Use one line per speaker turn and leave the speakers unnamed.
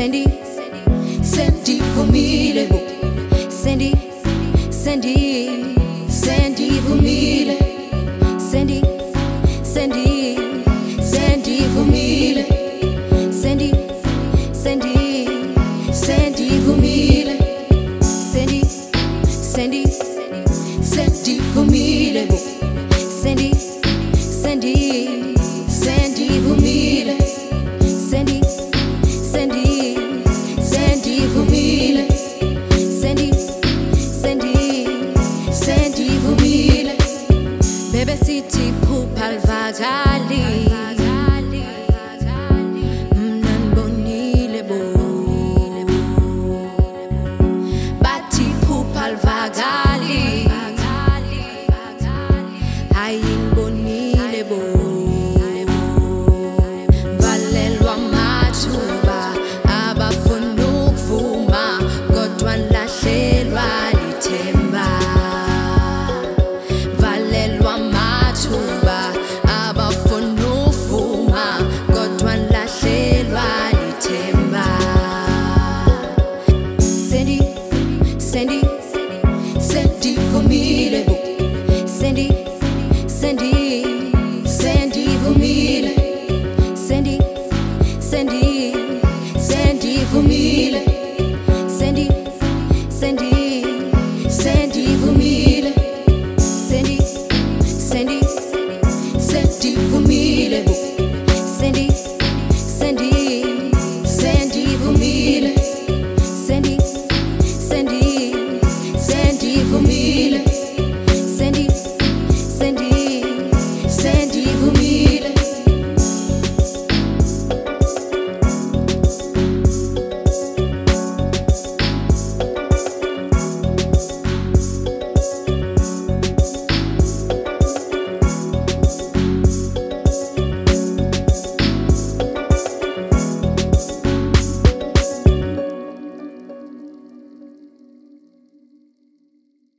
Vumile bo. Sandy Vumile. Sandy Vumile. Sandy Vumile. Sandy Vumile bo. Sandy Vumile. Sandy Vumile. Sandy Vumile. Bebe sithi phupha livakali. Mna nibonile bo. Bathi phupha livakali. Hayi nibonile bo. Valelwa mathuba abafuna ukuvuma kodwa nlahlelwa lithemba. Valelwa mathuba abafuna ukuvuma kodwa nlahlelwa lithemba. Sandy Vumile bo. Sandy